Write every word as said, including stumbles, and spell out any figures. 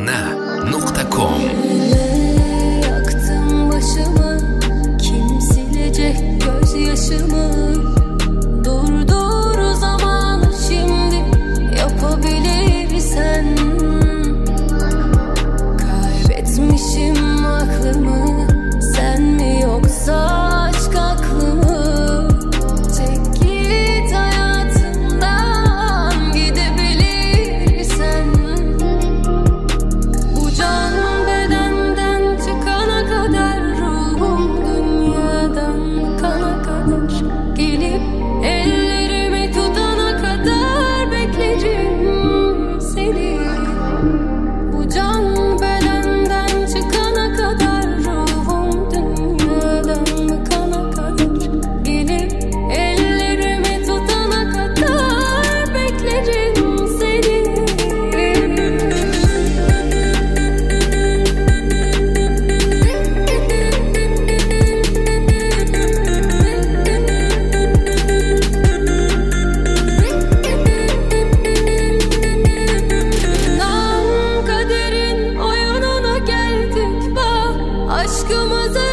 ana nokta com. Yaktım başımı, kim silecek gözyaşımı? Durdur zamanı şimdi, yapabilirsen. Kaybetmişim aklımı, sen mi yoksa aşk aklımı? Çek git hayatımdan, gidebilirsen. Bu can bedenden çıkana kadar, ruhum dünyadan kana kadar, gelip ellerimi tutana kadar beklerim seni. Bu can bedenden çıkana kadar, ruhum dünyadan kana kadar, gelip ellerimi tutana kadar beklerim seni. Nam kaderin oyununa geldik bak, aşkımıza